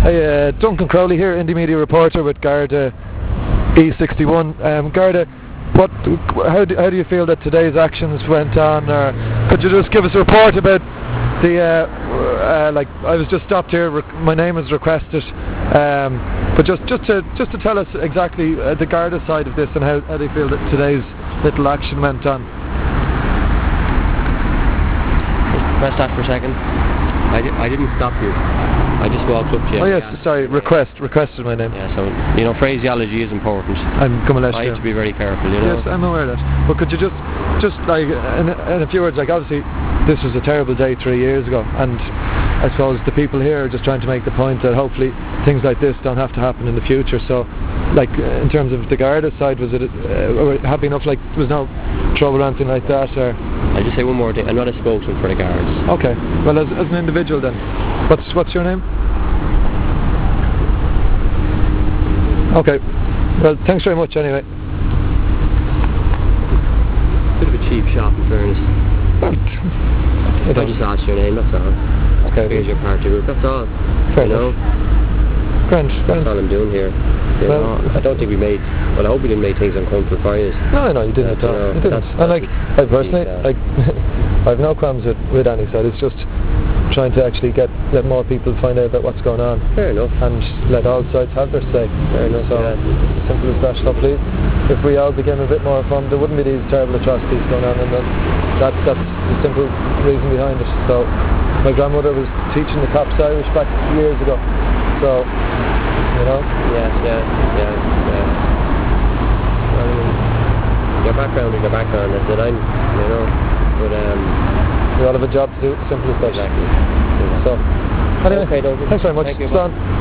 Hey, Duncan Crowley here, Indie Media reporter with Garda E61. Garda, how do you feel that today's actions went on? Or could you just give us a report about the I was just stopped here. My name is requested, but just to tell us exactly the Garda side of this and how they feel that today's little action went on. Just press that for a second. I didn't stop you. I just walked up to you. Oh yes, sorry. Requested my name. Yeah, so phraseology is important. I'm coming at you. I have to be very careful. Yes, I'm aware of that. But could you just like in a few words, like obviously this was a terrible day 3 years ago, and I suppose the people here are just trying to make the point that hopefully things like this don't have to happen in the future. So, like in terms of the Garda side, was it happy enough? Like there was no trouble or anything like that, or? I'll just say one more thing. I'm not a spokesman for the guards. Okay. Well, as an individual then, what's your name? Okay. Well, thanks very much anyway. Bit of a cheap shop in fairness. I just asked your name, that's all. Okay. Here's your party group, that's all. Fair enough. Grand. That's all I'm doing here. I don't think we made. Well, I hope we didn't make things uncomfortable for you. No, you didn't at all. You didn't. And I personally, I have no qualms with any side. It's just trying to actually let more people find out about what's going on. Fair enough. And let all sides have their say. Fair enough. So it's as simple as that. Hopefully, if we all became a bit more informed, there wouldn't be these terrible atrocities going on, and that's the simple reason behind it. So my grandmother was teaching the cops Irish back years ago. So, Yeah. Well, your background is your background, as did I'm, but we all have a job to do. Simple as that. Exactly. So, anyway, okay, thanks very much. Thank you. Slán.